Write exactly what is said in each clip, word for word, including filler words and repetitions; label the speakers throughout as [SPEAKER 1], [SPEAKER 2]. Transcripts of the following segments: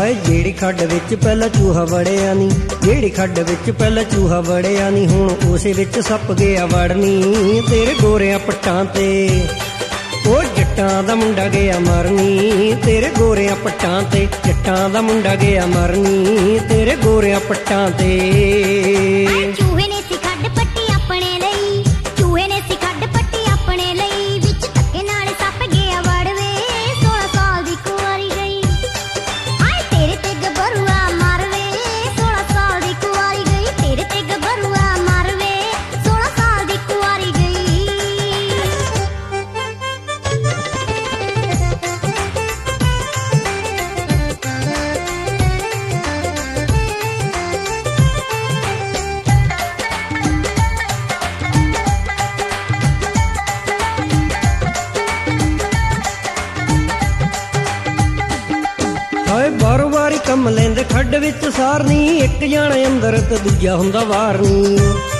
[SPEAKER 1] ਹਾਏ ਜਿਹੜੀ ਖੱਡ ਵਿੱਚ ਪਹਿਲਾਂ ਚੂਹਾ ਵੜਿਆ ਨੀ, ਜਿਹੜੀ ਖੱਡ ਵਿੱਚ ਪਹਿਲਾਂ ਚੂਹਾ ਵੜਿਆ ਨੀ, ਹੁਣ ਉਸੇ ਵਿੱਚ ਸੱਪ ਗਿਆ ਵੜਨੀ ਤੇਰੇ ਗੋਰਿਆਂ ਪੱਟਾਂ ਤੇ। ਉਹ ਜੱਟਾਂ ਦਾ ਮੁੰਡਾ ਗਿਆ ਮਰਨੀ ਤੇਰੇ ਗੋਰਿਆਂ ਪੱਟਾਂ ਤੇ, ਜੱਟਾਂ ਦਾ ਮੁੰਡਾ ਗਿਆ ਮਰਨੀ ਤੇਰੇ ਗੋਰਿਆਂ ਪੱਟਾਂ ਤੇ।
[SPEAKER 2] ਚੂਹੇ ਨੇ ਸੀ ਖੱਡ ਪੱਟੀ ਆਪਣੇ ਲਈ, ਚੂਹੇ ਨੇ ਸੀ ਖੱਡ ਪੱਟੀ ਆਪਣੇ ਲਈ, ਵਿੱਚ ਧੱਕੇ ਨਾਲ ਸੱਪ ਗਿਆ ਵੜਵੇ ਸੋਲਾਂ ਸਾਲ ਦੀ ਕੁਆਰੀ ਗਈ। ਹਾਏ ਤੇਰੇ ਤੇ ਗੱਭਰੂਆ ਮਰਵੇ ਸੋਲਾਂ ਸਾਲ ਦੀ ਕੁਆਰੀ ਗਈ, ਤੇਰੇ ਤੇ ਗੱਭਰੂਆ ਮਰਵੇ ਸੋਲਾਂ ਸਾਲ ਦੀ ਕੁਆਰੀ ਗਈ।
[SPEAKER 1] ਹਾਏ ਬਾਰੋ ਵਾਰੀ ਕੰਮ ਲੈਂਦੇ ਖੱਡ ਵਿੱਚ ਸਾਰਨੀ, ਇੱਕ ਜਾਣਾ ਅੰਦਰ ਤੇ ਦੂਜਾ ਹੁੰਦਾ ਵਾਰਨੀ।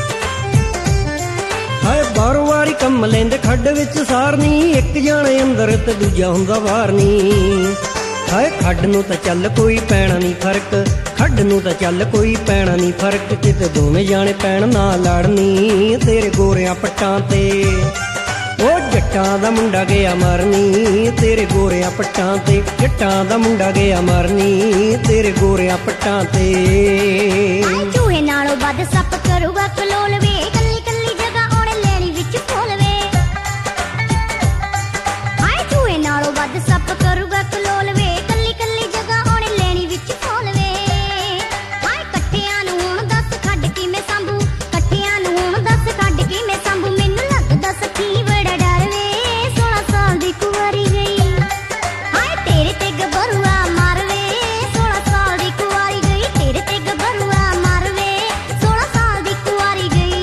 [SPEAKER 1] ਹਾਏ ਬਾਰੋ ਵਾਰੀ ਕੰਮ ਲੈਂਦੇ ਖੱਡ ਵਿੱਚ ਸਾਰਨੀ, ਇੱਕ ਜਾਣਾ ਅੰਦਰ ਤੇ ਦੂਜਾ ਹੁੰਦਾ ਵਾਰਨੀ। ਹਾਏ ਖੱਡ ਨੂੰ ਤਾਂ ਚੱਲ ਕੋਈ ਪੈਣਾ ਨਹੀਂ ਫਰਕ, ਖੱਡ ਨੂੰ ਤਾਂ ਚੱਲ ਕੋਈ ਪੈਣਾ ਨਹੀਂ ਫਰਕ, ਕਿਤੇ ਦੋਵੇਂ ਜਾਣੇ ਪੈਣ ਨਾ ਲੜਨੀ ਤੇਰੇ ਗੋਰਿਆਂ ਪੱਟਾਂ ਤੇ। ਉਹ ਜੱਟਾਂ ਦਾ ਮੁੰਡਾ ਗਿਆ ਮਰਨੀ ਤੇਰੇ ਗੋਰਿਆਂ ਪੱਟਾਂ ਤੇ, ਜੱਟਾਂ ਦਾ ਮੁੰਡਾ ਗਿਆ ਮਰਨੀ ਤੇਰੇ ਗੋਰਿਆਂ ਪੱਟਾਂ ਤੇ।
[SPEAKER 2] ਚੂਹੇ ਨਾਲੋਂ ਵੱਧ ਸੱਪ ਕਰੂਗਾ ਕਲੋਲ ਵੇ, ਕੱਲੀ ਕੱਲੀ ਜਗ੍ਹਾ ਉਹਨੇ ਲੈਣੀ ਵਿੱਚ ਫੋਲ ਵੇ। ਹਾਏ ਚੂਹੇ ਨਾਲੋਂ ਵੱਧ ਸੱਪ ਕਰੂਗਾ ਕਲੋਲ ਵੇ, ਕੱਲੀ ਕੱਲੀ ਜਗ੍ਹਾ ਉਹਨੇ ਲੈਣੀ ਵਿੱਚ ਫੋਲ ਵੇ। ਹਾਏ ਇਕੱਠਿਆਂ ਨੂੰ ਹੁਣ ਦੱਸ ਖੱਡ ਕਿਵੇਂ ਸੰਭੂ, ਇਕੱਠਿਆਂ ਨੂੰ ਹੁਣ ਦੱਸ ਖੱਡ ਕਿਵੇਂ ਸੰਭੂ, ਮੈਨੂੰ ਲੱਗਦਾ ਸੱਚੀ ਬੜਾ ਡਰ ਵੇ ਸੋਲਾਂ ਸਾਲ ਦੀ ਕੁਆਰੀ ਗਈ। ਹਾਏ ਤੇਰੇ ਤੇ ਗੱਭਰੂਆ ਮਰਵੇ ਸੋਲਾਂ ਸਾਲ ਦੀ ਕੁਆਰੀ ਗਈ, ਤੇਰੇ ਤੇ ਗੱਭਰੂਆ ਮਰਵੇ ਸੋਲਾਂ ਸਾਲ ਦੀ ਕੁਆਰੀ ਗਈ।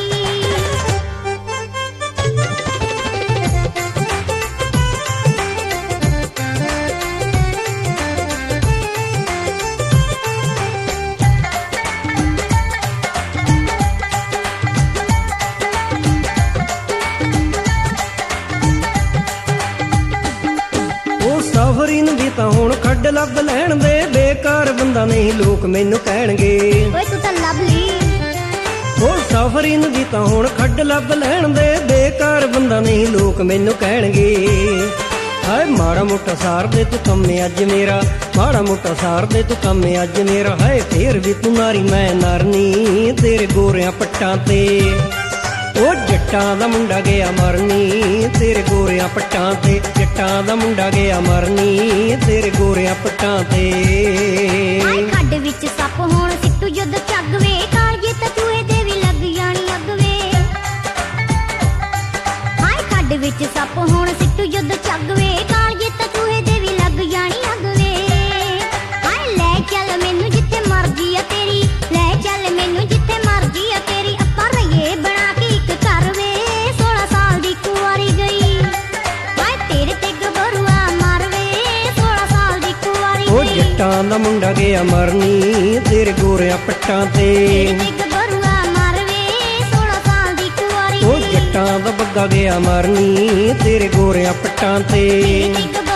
[SPEAKER 1] ਉਹ ਸਫਰੀਨ ਵੀ ਤਾਂ ਹੁਣ ਖੱਡ ਲੱਭ ਲੈਣ ਦੇ, ਬੇਕਾਰ ਬੰਦਾ ਨਹੀਂ ਲੋਕ ਮੈਨੂੰ ਕਹਿਣਗੇ।
[SPEAKER 2] ਓਏ ਤੂੰ ਤਾਂ ਲੱਭ ਲਈ।
[SPEAKER 1] ਉਹ ਸਫਰੀਨ ਵੀ ਤਾਂ ਹੁਣ ਖੱਡ ਲੱਭ ਲੈਣ ਦੇ, ਬੇਕਾਰ ਬੰਦਾ ਨਹੀਂ ਲੋਕ ਮੈਨੂੰ ਕਹਿਣਗੇ। ਹਾਏ ਮਾੜਾ ਮੋਟਾ ਸਾਰ ਦੇ ਤੂੰ ਕੰਮ ਅੱਜ ਮੇਰਾ, ਮਾੜਾ ਮੋਟਾ ਸਾਰ ਦੇ ਤੂੰ ਕੰਮ ਅੱਜ ਮੇਰਾ। ਹਾਏ ਫੇਰ ਵੀ ਤੂੰ ਨਾਰੀ ਮੈਂ ਨਾਰਨੀ ਤੇਰੇ ਗੋਰਿਆਂ ਪੱਟਾਂ ਤੇ। ਉਹ ਜੱਟਾਂ ਦਾ ਮੁੰਡਾ ਗਿਆ ਮਰਨੀ ਤੇਰੇ ਗੋਰਿਆਂ ਪੱਟਾਂ ਤੇ, ਜੱਟਾਂ ਦਾ ਮੁੰਡਾ ਗਿਆ ਮਰਨੀ ਤੇਰੇ ਗੋਰਿਆਂ ਪੱਟਾਂ ਤੇ।
[SPEAKER 2] ਹਾਏ ਖੱਡ ਵਿੱਚ ਸੱਪ ਹੁਣ ਸਿੱਟੂ ਜਦ ਚੱਗ ਵੇ, ਕਾਲਜੇ ਤਾਂ ਚੂਹੇ ਦੇ ਵੀ ਲੱਗ ਜਾਣੀ ਅੱਗ ਵੇ। ਹਾਏ ਖੱਡ ਵਿੱਚ ਸੱਪ ਹੁਣ ਸਿੱਟੂ ਜਦ ਚੱਗ ਵੇ, ਕਾਲਜੇ ਤਾਂ ਚੂਹੇ ਦੇ ਵੀ ਲੱਗ ਜਾਣੀ ਅੱਗ ਵੇ। ਹਾਏ ਲੈ ਚੱਲ ਮੈਨੂੰ ਜਿੱਥੇ ਮਰਜ਼ੀ ਆ ਤੇਰੀ, ਲੈ ਚੱਲ ਮੈਨੂੰ ਜਿੱਥੇ ਮਰਜ਼ੀ ਆ ਤੇਰੀ, ਆਪਾਂ ਰਹੀਏ ਬਣਾ ਕੇ ਇੱਕ ਘਰ ਵੇ ਸੋਲਾਂ ਸਾਲ ਦੀ ਕੁਆਰੀ ਗਈ। ਹਾਏ ਤੇਰੇ ਤੇ ਗੱਭਰੂਆ ਮਰਵੇ ਸੋਲਾਂ ਸਾਲ ਦੀ ਕੁਆਰੀ
[SPEAKER 1] ਉਹ
[SPEAKER 2] ਗਈ।
[SPEAKER 1] ਜੱਟਾਂ ਦਾ ਮੁੰਡਾ ਗਿਆ ਮਰਨੀ ਤੇਰੇ ਗੋਰਿਆਂ ਪੱਟਾਂ ਤੇ।
[SPEAKER 2] ਤੇਰੇ ਤੇ ਗੱਭਰੂਆ ਮਰਵੇ ਸੋਲਾਂ ਸਾਲ ਦੀ ਕੁਆਰੀ
[SPEAKER 1] ਉਹ
[SPEAKER 2] ਗਈ।
[SPEAKER 1] ਜੱਟਾਂ ਦਾ ਬੱਗਾ ਗਿਆ ਮਰਨੀ ਤੇਰੇ ਗੋਰਿਆਂ ਪੱਟਾਂ ਤੇ।
[SPEAKER 2] ਤੇਰੇ ਤੇ